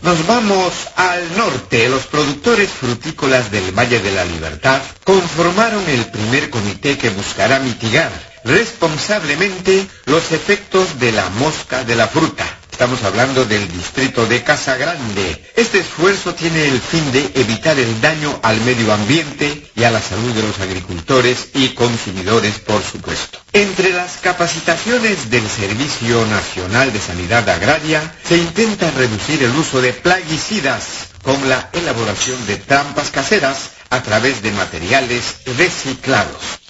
Nos vamos al norte. Los productores frutícolas del Valle de la Libertad conformaron el primer comité que buscará mitigar responsablemente los efectos de la mosca de la fruta. Estamos hablando del distrito de Casa Grande. Este esfuerzo tiene el fin de evitar el daño al medio ambiente y a la salud de los agricultores y consumidores, por supuesto. Entre las capacitaciones del Servicio Nacional de Sanidad Agraria se intenta reducir el uso de plaguicidas con la elaboración de trampas caseras a través de materiales reciclados.